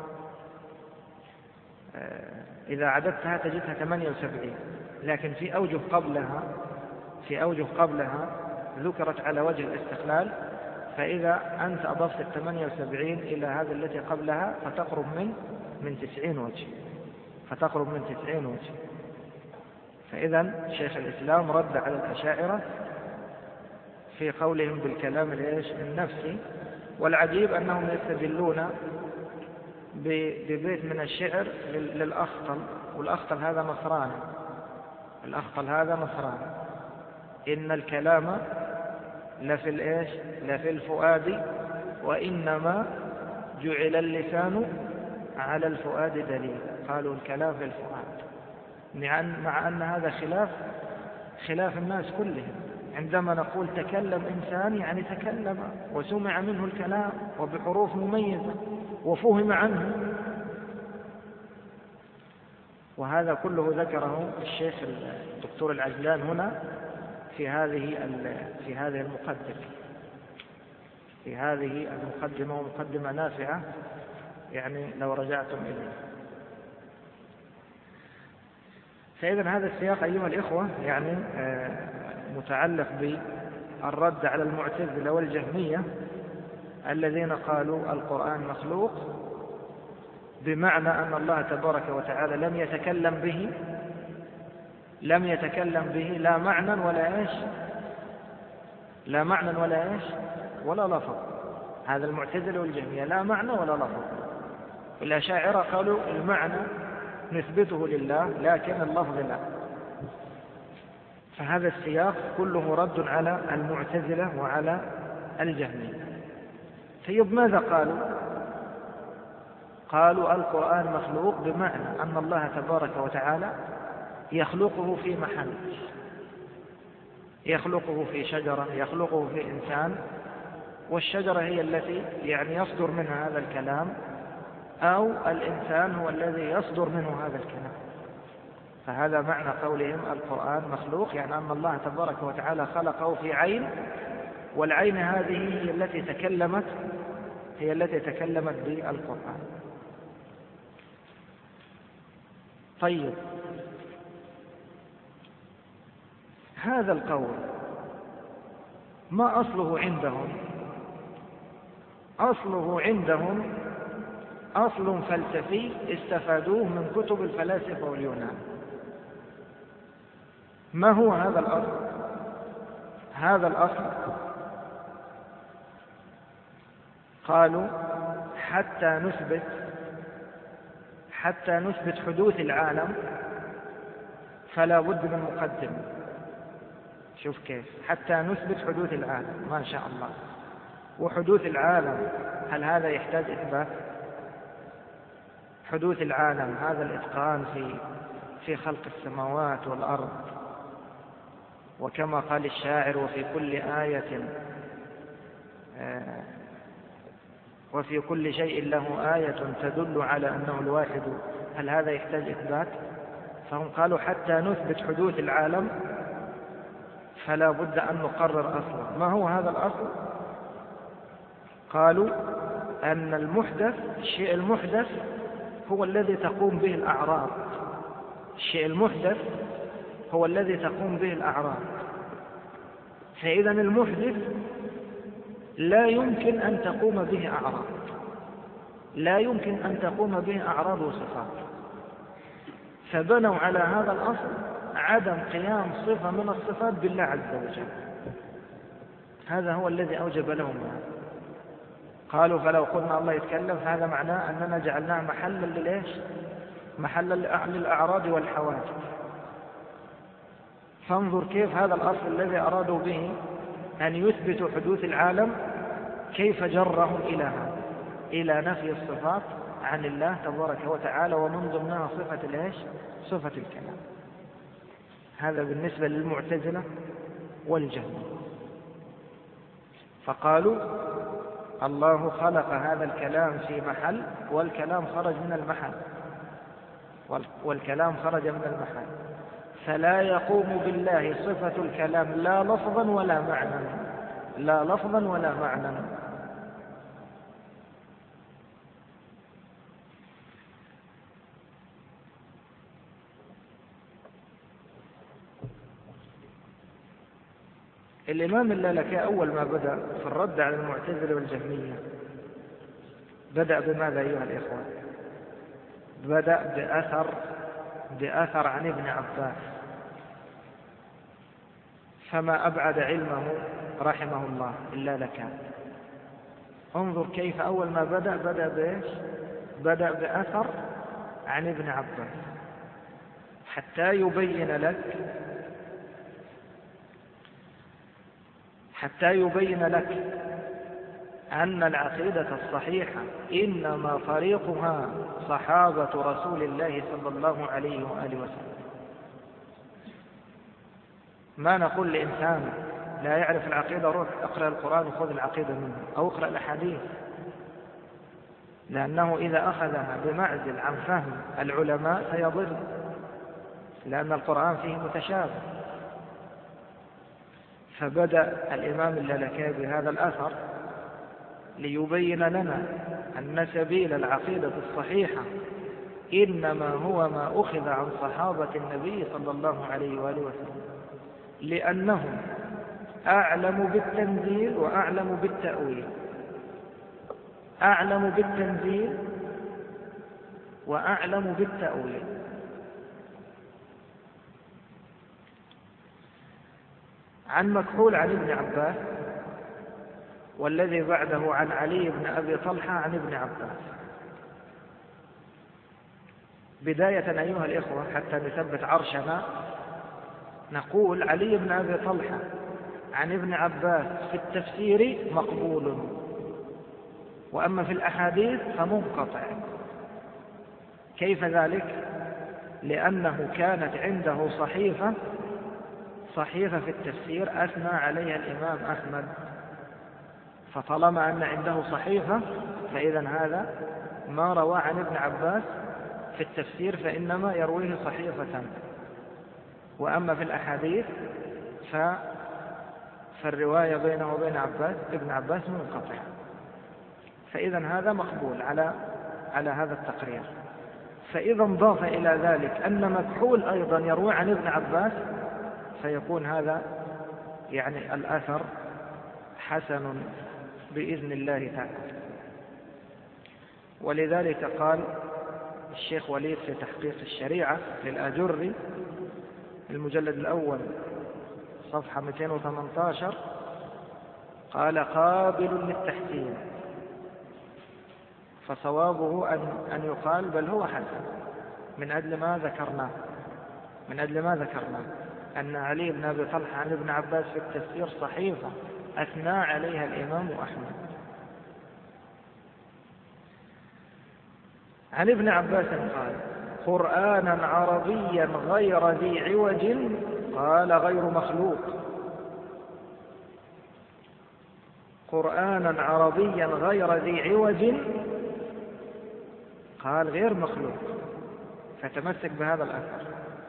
إذا عددتها تجدها ثمانية وسبعين، لكن في أوجه قبلها في أوجه قبلها ذكرت على وجه الاستقلال. فإذا أنت أضفت الثمانية وسبعين إلى هذه التي قبلها فتقرب من من تسعين وجه فتقرب من تسعين وجه. فإذا شيخ الإسلام رد على الأشاعرة في قولهم بالكلام النفسي. والعجيب أنهم يستدلون ببيت من الشعر للأخطل، والأخطل هذا نصراني الأخطل هذا نصراني إن الكلام لفي الإيش لفي الفؤاد، وإنما جعل اللسان على الفؤاد دليل. قالوا الكلام في الفؤاد، مع أن هذا خلاف خلاف الناس كلهم. عندما نقول تكلم إنسان يعني تكلم وسمع منه الكلام وبحروف مميزة وفهم عنه. وهذا كله ذكره الشيخ الدكتور العجلان هنا في هذه في هذه المقدمة في هذه المقدمة ومقدمة نافعة يعني لو رجعتم إليه. فإذا هذا السياق أيها الإخوة يعني متعلق بالرد على المعتزلة والجهمية الذين قالوا القرآن مخلوق، بمعنى أن الله تبارك وتعالى لم يتكلم به لم يتكلم به لا معنى ولا إيش لا معنى ولا إيش ولا لفظ. هذا المعتزلة والجهمية لا معنى ولا لفظ. الأشاعرة قالوا المعنى نثبته لله لكن اللفظ لا. فهذا السياق كله رد على المعتزلة وعلى الجهمية. طيب، ماذا قالوا؟ قالوا القرآن مخلوق بمعنى أن الله تبارك وتعالى يخلقه في محل، يخلقه في شجرة، يخلقه في إنسان، والشجرة هي التي يعني يصدر منها هذا الكلام، أو الإنسان هو الذي يصدر منه هذا الكلام. فهذا معنى قولهم القرآن مخلوق، يعني أن الله تبارك وتعالى خلقه في عين، والعين هذه هي التي تكلمت هي التي تكلمت بالقرآن. طيب، هذا القول ما أصله عندهم؟ أصله عندهم أصل فلسفي استفادوه من كتب الفلاسفة واليونان. ما هو هذا الأصل؟ هذا الأصل قالوا حتى نثبت حتى نثبت حدوث العالم فلا بد من مقدمة. شوف كيف، حتى نثبت حدوث العالم، ما شاء الله. وحدوث العالم هل هذا يحتاج إثبات؟ حدوث العالم هذا الإتقان في في خلق السماوات والأرض، وكما قال الشاعر وفي كل آية وفي كل شيء له آية تدل على أنه الواحد، هل هذا يحتاج إثبات؟ فهم قالوا حتى نثبت حدوث العالم فلا بد أن نقرر أصلا. ما هو هذا الأصل؟ قالوا أن المحدث، الشيء المحدث هو الذي تقوم به الأعراض، الشيء المحدث هو الذي تقوم به الأعراض. فإذا المحدث لا يمكن أن تقوم به أعراض، لا يمكن أن تقوم به أعراض وصفات، فبنوا على هذا الأصل عدم قيام صفة من الصفات بالله عز وجل. هذا هو الذي أوجب لهم هذا. قالوا فلو قلنا الله يتكلم فهذا معناه أننا جعلناه محلا للإيش؟ محلا للأعراض والحوادث. فانظر كيف هذا الأصل الذي أرادوا به أن يثبتوا حدوث العالم كيف جرهم إلى هذا، إلى نفي الصفات عن الله تبارك وتعالى، ومن ضمنها صفة الإيش؟ صفة الكلام. هذا بالنسبة للمعتزلة والجهمية. فقالوا الله خلق هذا الكلام في محل، والكلام خرج من المحل، والكلام خرج من المحل، فلا يقوم بالله صفة الكلام لا لفظا ولا معنى، لا لفظا ولا معنى. الإمام اللالكائي أول ما بدأ في الرد على المعتزلة والجهمية بدأ بماذا أيها الإخوة؟ بدأ بأثر بأثر عن ابن عباس، فما أبعد علمه رحمه الله اللالكائي. انظر كيف أول ما بدأ بدأ بإيش؟ بدأ بأثر عن ابن عباس حتى يبين لك حتى يبين لك أن العقيدة الصحيحة إنما طريقها صحابة رسول الله صلى الله عليه وآله وسلم. ما نقول لإنسان لا يعرف العقيدة روح اقرأ القرآن وخذ العقيدة منه، أو اقرأ الأحاديث، لأنه إذا أخذها بمعزل عن فهم العلماء سيضل، لأن القرآن فيه متشابه. فبدأ الإمام اللالكائي بهذا الأثر ليبين لنا أن سبيل العقيدة الصحيحة إنما هو ما أخذ عن صحابة النبي صلى الله عليه وآله وسلم، لأنهم أعلم بالتنزيل وأعلم بالتأويل، أعلم بالتنزيل وأعلم بالتأويل. عن مكحول عن ابن عباس، والذي بعده عن علي بن أبي طلحة عن ابن عباس. بداية أيها الإخوة حتى نثبت عرشنا، نقول علي بن أبي طلحة عن ابن عباس في التفسير مقبول، وأما في الأحاديث فمنقطع. كيف ذلك؟ لأنه كانت عنده صحيفة صحيفة في التفسير أثنى عليها الإمام أحمد، فطالما أن عنده صحيفة فإذا هذا ما روى عن ابن عباس في التفسير فإنما يرويه صحيفة، وأما في الأحاديث ف... فالرواية بينه وبين عباس ابن عباس منقطع، فإذا هذا مقبول على على هذا التقرير. فإذا انضاف إلى ذلك أن مكحول أيضا يروي عن ابن عباس، فيكون هذا يعني الأثر حسن بإذن الله تعالى. ولذلك قال الشيخ وليد في تحقيق الشريعة للآجري المجلد الأول صفحة مئتين وثمانية عشر، قال قابل للتحسين، فصوابه أن, أن يقال بل هو حسن من أجل ما ذكرناه من أجل ما ذكرناه أن علي بن أبي طلحة عن ابن عباس في التفسير صحيفة أثنى عليها الإمام أحمد. عن ابن عباس قال قرآنا عربيا غير ذي عوج، قال غير مخلوق. قرآنا عربيا غير ذي عوج، قال غير مخلوق، فتمسك بهذا الأثر.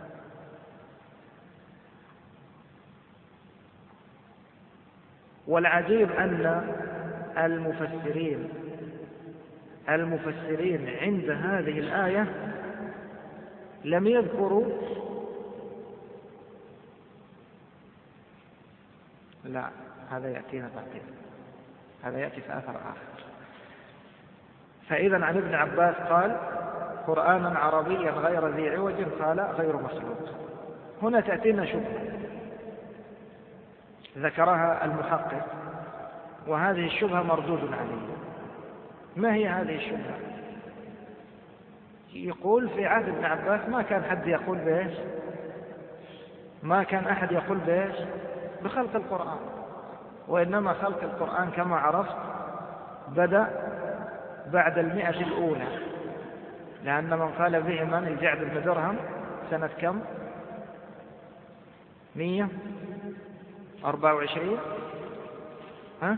والعجيب أن المفسرين المفسرين عند هذه الآية لم يذكروا، لا هذا يأتينا بعدين، هذا يأتي في أثر آخر. فإذا عن ابن عباس قال قرآنا عربيا غير ذي عوج، قال غير مخلوق. هنا تأتينا شبهة ذكرها المحقق، وهذه الشبهة مردود عليه. ما هي هذه الشبهة؟ يقول في عهد ابن عباس ما كان حد يقول بإيش؟ ما كان أحد يقول بإيش؟ بخلق القرآن، وإنما خلق القرآن كما عرفت بدأ بعد المئة الأولى، لأن من قال به من الجعد بن درهم سنة كم؟ مئة أربعة وعشرين ها؟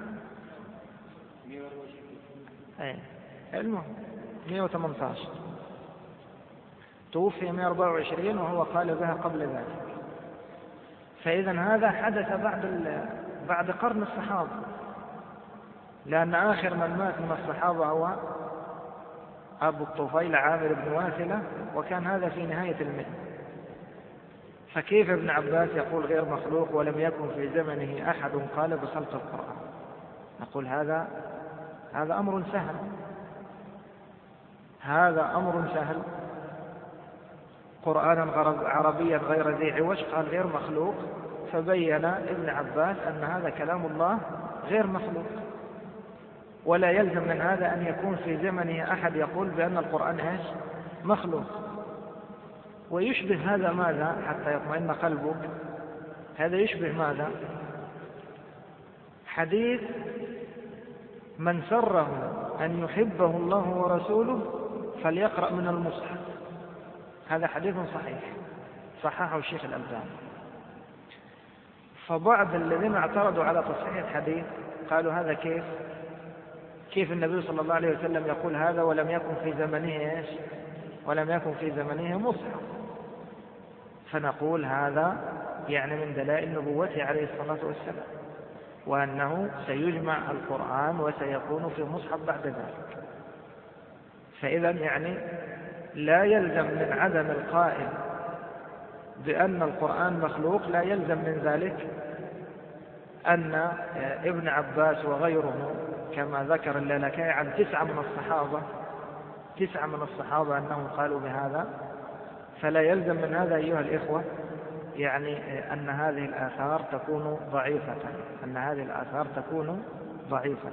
أي المهم مئة وثمانية عشر، توفي مئة وأربعة وعشرين وهو قال بها قبل ذلك. فإذا هذا حدث بعد بعد قرن الصحابة، لأن آخر من مات من الصحابة هو أبو الطفيل عامر بن واثلة، وكان هذا في نهاية المئة. فكيف ابن عباس يقول غير مخلوق ولم يكن في زمنه أحد قال بخلق القرآن؟ نقول هذا هذا أمر سهل، هذا أمر سهل. قرآنا عربيا غير ذي عوج قال غير مخلوق، فبين ابن عباس أن هذا كلام الله غير مخلوق، ولا يلزم من هذا أن يكون في زمنه أحد يقول بأن القرآن إيش؟ مخلوق. ويشبه هذا ماذا حتى يطمئن قلبك؟ هذا يشبه ماذا؟ حديث من سره أن يحبه الله ورسوله فليقرأ من المصحف. هذا حديث صحيح صححه الشيخ الألباني. فبعض الذين اعترضوا على تصحيح الحديث قالوا هذا كيف كيف النبي صلى الله عليه وسلم يقول هذا ولم يكن في زمنه إيش؟ ولم يكن في زمنه مصحف. فنقول هذا يعني من دلائل نبوته عليه الصلاة والسلام، وأنه سيجمع القرآن وسيكون في مصحف بعد ذلك. فإذا يعني لا يلزم من عدم القائل بأن القرآن مخلوق، لا يلزم من ذلك أن ابن عباس وغيره كما ذكر اللالكائي عن تسعة من الصحابة تسعة من الصحابة أنهم قالوا بهذا. فلا يلزم من هذا أيها الإخوة يعني أن هذه الآثار تكون ضعيفة أن هذه الآثار تكون ضعيفة.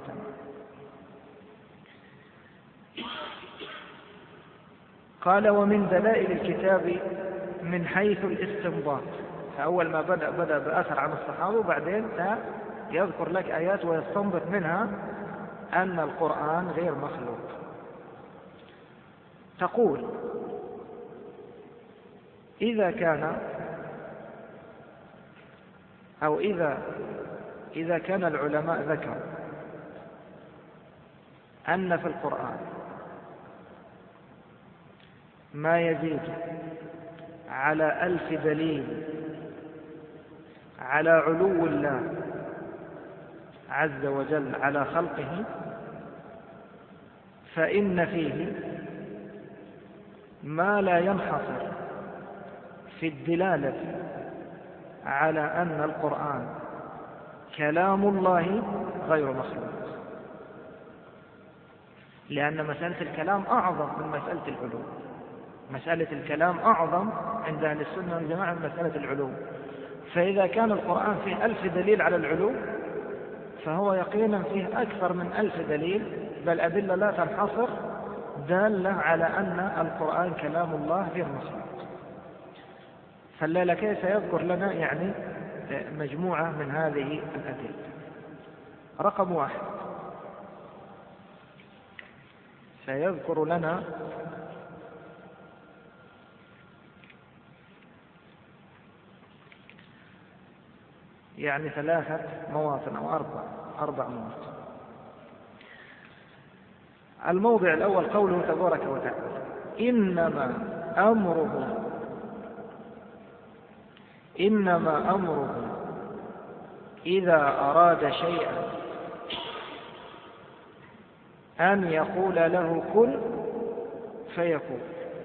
قال ومن دلائل الكتاب من حيث الاستنباط. فأول ما بدأ بدأ بأثر عن الصحابة، وبعدين يذكر لك آيات ويستنبط منها أن القرآن غير مخلوق. تقول إذا كان أو إذا إذا كان العلماء ذكروا أن في القرآن ما يزيد على ألف دليل على علو الله عز وجل على خلقه، فإن فيه ما لا ينحصر في الدلالة على أن القرآن كلام الله غير مخلوق، لأن مسألة الكلام أعظم من مسألة العلو. مسألة الكلام أعظم عند أهل السنة والجماعة من مسألة العلو. فإذا كان القرآن فيه ألف دليل على العلو، فهو يقينا فيه أكثر من ألف دليل، بل أدلة لا تنحصر، دالة على أن القرآن كلام الله غير مخلوق. فاللالكائي سيذكر لنا يعني مجموعة من هذه الأدلة. رقم واحد سيذكر لنا يعني ثلاثة مواطن أو أربع أربع مواطن. الموضع الأول قوله تبارك وتعالى إنما أمره إنما أمره إذا أراد شيئا أن يقول له كن فيكون.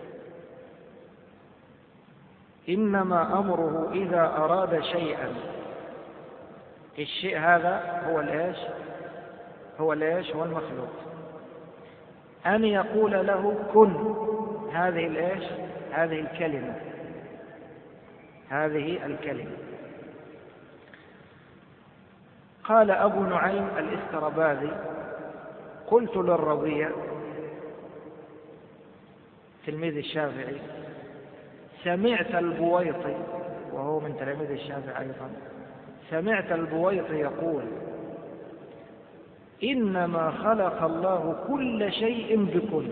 إنما أمره إذا أراد شيئا، الشيء هذا هو الإيش؟ هو الإيش؟ هو المخلوق. أن يقول له كن، هذه الإيش؟ هذه الكلمة، هذه الكلمة. قال أبو نعيم الإسكرباذي قلت للربيع تلميذ الشافعي سمعت البويطي، وهو من تلاميذ الشافعي أيضا، سمعت البويطي يقول إنما خلق الله كل شيء بكن،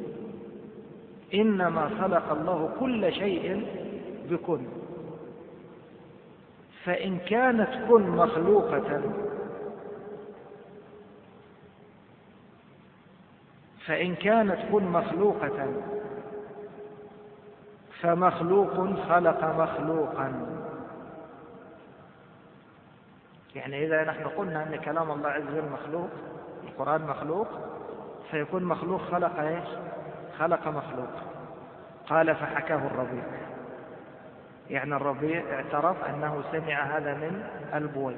إنما خلق الله كل شيء بكن، فإن كانت كن مخلوقة فإن كانت كن مخلوقة فمخلوق خلق مخلوقا. يعني إذا نحن قلنا أن كلام الله عز وجل مخلوق، القرآن مخلوق، فيكون مخلوق خلق إيش؟ خلق مخلوق. قال فحكاه الربيع، يعني الربيع اعترف أنه سمع هذا من البويط.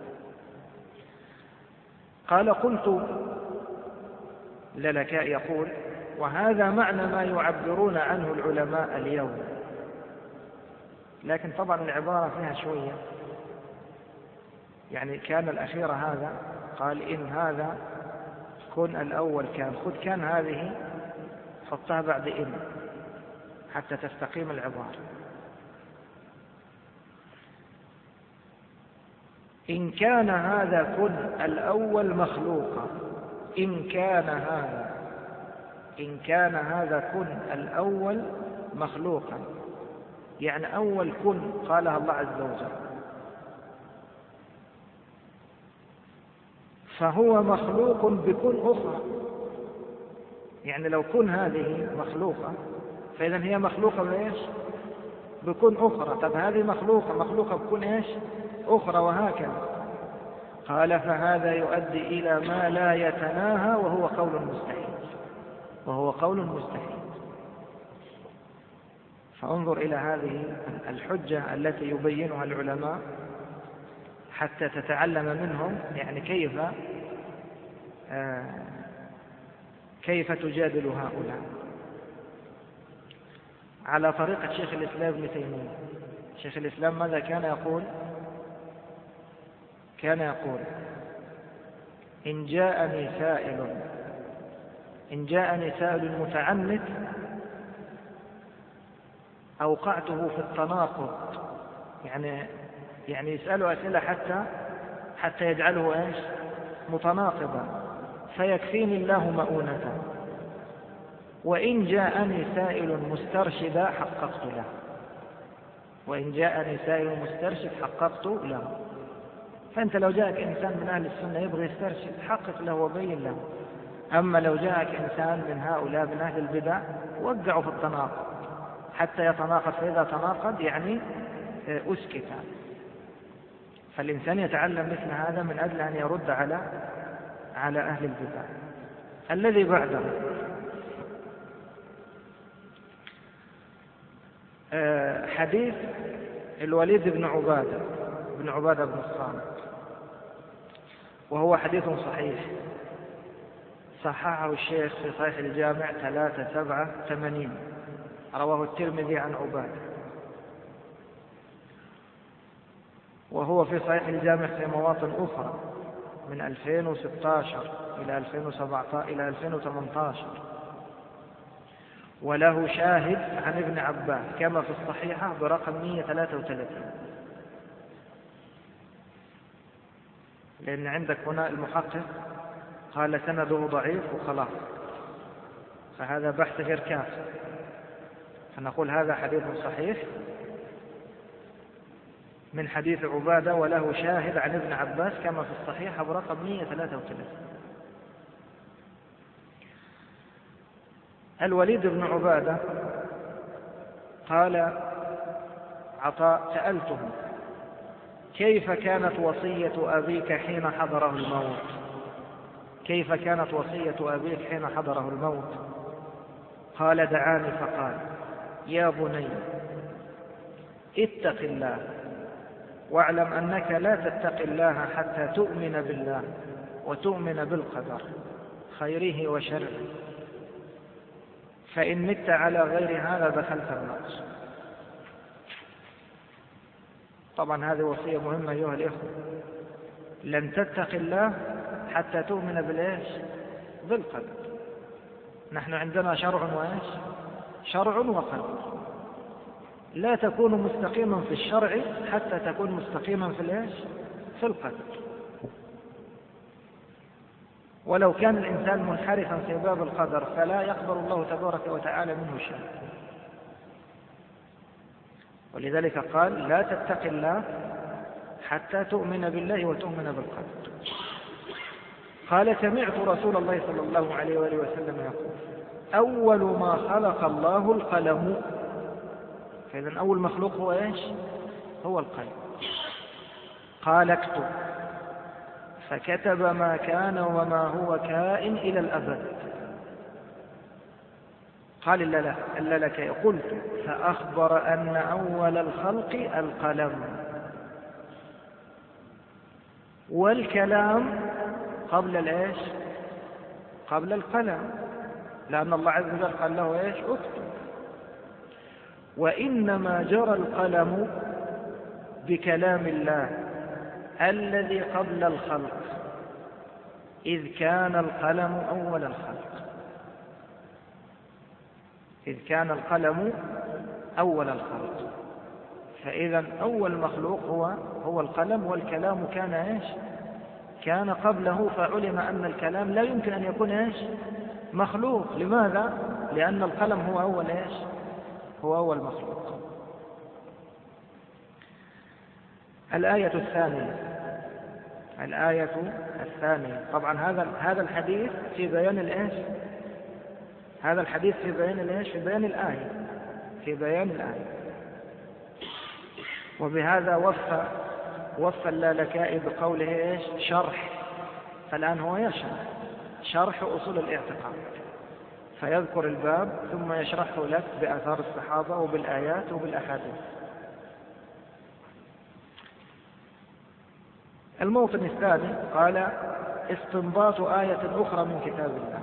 قال قلت للكاء يقول وهذا معنى ما يعبرون عنه العلماء اليوم، لكن طبعا العبارة فيها شوية، يعني كان الأخير هذا قال إن هذا كن الأول كان، خذ كان هذه حطها بعد إن حتى تستقيم العبارة. إن كان هذا كن الأول مخلوقا، إن كان هذا إن كان هذا كن الأول مخلوقا، يعني أول كن قالها الله عز وجل، فهو مخلوق بكن أخرى. يعني لو كن هذه مخلوقة فإذا هي مخلوقة بإيش؟ بكن أخرى. طب هذه مخلوقة مخلوقة بكن إيش؟ أخرى، وهكذا. قال فهذا يؤدي إلى ما لا يتناهى وهو قول مستحيل، وهو قول مستحيل. فانظر إلى هذه الحجة التي يبينها العلماء حتى تتعلم منهم يعني كيف آه كيف تجادل هؤلاء على طريقة شيخ الإسلام ابن تيمية. شيخ الإسلام ماذا كان يقول؟ كان يقول إن جاءني سائل إن جاءني سائل متعنت أوقعته في التناقض، يعني يعني يسأله أسئلة حتى حتى يجعله إيش؟ متناقضا، فيكفيني الله مؤونته. وإن جاءني سائل مسترشدا حققت له، وإن جاءني سائل مسترشد حققت له. فأنت لو جاءك إنسان من أهل السنة يبغي يسترشد حقق له وبين له. أما لو جاءك إنسان من هؤلاء من أهل البدع وقعوا في التناقض حتى يتناقض، فإذا تناقض يعني أسكت. فالإنسان يتعلم مثل هذا من أجل أن يرد على على أهل البدع. الذي بعده حديث الوليد بن عبادة بن عبادة بن الصامت، وهو حديث صحيح صححه الشيخ في صحيح الجامع ثلاثة سبعة ثمانين، رواه الترمذي عن عبادة، وهو في صحيح الجامع في مواطن أخرى من ألفين وستة عشر إلى ألفين وسبعة عشر إلى ألفين وثمانية عشر، وله شاهد عن ابن عباس كما في الصحيحة برقم مئة وثلاثة وثلاثين. لأن عندك هنا المحقق قال سنده ضعيف وخلاص، فهذا بحث غير كافي، فنقول هذا حديث صحيح من حديث عبادة وله شاهد عن ابن عباس كما في الصحيح برقم مئة وثلاثة وثلاثين. الوليد بن عبادة قال عطاء: سألته كيف كانت وصية أبيك حين حضره الموت؟ كيف كانت وصية أبيك حين حضره الموت؟ قال: دعاني فقال: يا بني اتق الله واعلم أنك لا تتقي الله حتى تؤمن بالله وتؤمن بالقدر خيره وشره، فإن مت على غير هذا دخلت النار. طبعا هذه وصية مهمة أيها الإخوة، لن تتقي الله حتى تؤمن بالإيش؟ بالقدر. نحن عندنا شرع وإيش؟ شرع وقدر. لا تكون مستقيما في الشرع حتى تكون مستقيما في الإيش؟ في القدر. ولو كان الإنسان منحرفا في باب القدر فلا يقبل الله تبارك وتعالى منه شيء. ولذلك قال: لا تتقي الله حتى تؤمن بالله وتؤمن بالقدر. قال: سمعت رسول الله صلى الله عليه وآله وسلم يقول: أول ما خلق الله القلم. فإذا أول مخلوق هو إيش؟ هو القلم. قال: اكتب. فكتب ما كان وما هو كائن إلى الأبد. قال: إلا لا إلا لك. قلت: فأخبر أن أول الخلق القلم، والكلام قبل الإيش؟ قبل القلم، لأن الله عز وجل قال له إيش؟ اكتب. وإنما جرى القلم بكلام الله الذي قبل الخلق، إذ كان القلم أول الخلق. إذ كان القلم أول الخلق. فإذا أول مخلوق هو هو القلم، والكلام كان إيش؟ كان قبله، فعلم أن الكلام لا يمكن أن يكون إيش؟ مخلوق. لماذا؟ لأن القلم هو أول إيش؟ هو أول مخلوق. الآية الثانية الآية الثانية طبعا هذا هذا الحديث في بيان الإيش؟ هذا الحديث في بيان الإيش؟ في بيان الآية في بيان الآية وبهذا وفى وفى اللالكائي بقوله إيش؟ شرح. فالآن هو يشرح شرح أصول الاعتقاد، فيذكر الباب ثم يشرحه لك بآثار الصحابة وبالآيات وبالأحاديث. الموطن الثاني قال: استنباط آية أخرى من كتاب الله،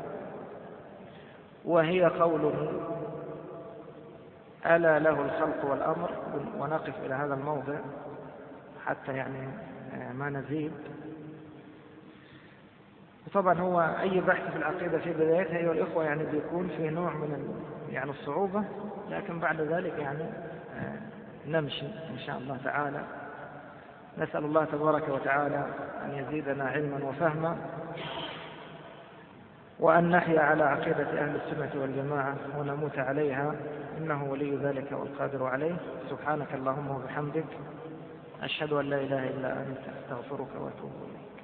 وهي قوله: ألا له الخلق والأمر. ونقف إلى هذا الموضع حتى يعني ما نزيد. وطبعا هو أي بحث في العقيدة في بدايتها أيها الإخوة يعني بيكون فيه نوع من يعني الصعوبة، لكن بعد ذلك يعني نمشي إن شاء الله تعالى. نسأل الله تبارك وتعالى أن يزيدنا علما وفهما، وأن نحيا على عقيدة أهل السنة والجماعة ونموت عليها، إنه ولي ذلك والقادر عليه. سبحانك اللهم وبحمدك، أشهد أن لا إله إلا أنت، أستغفرك وأتوب إليك.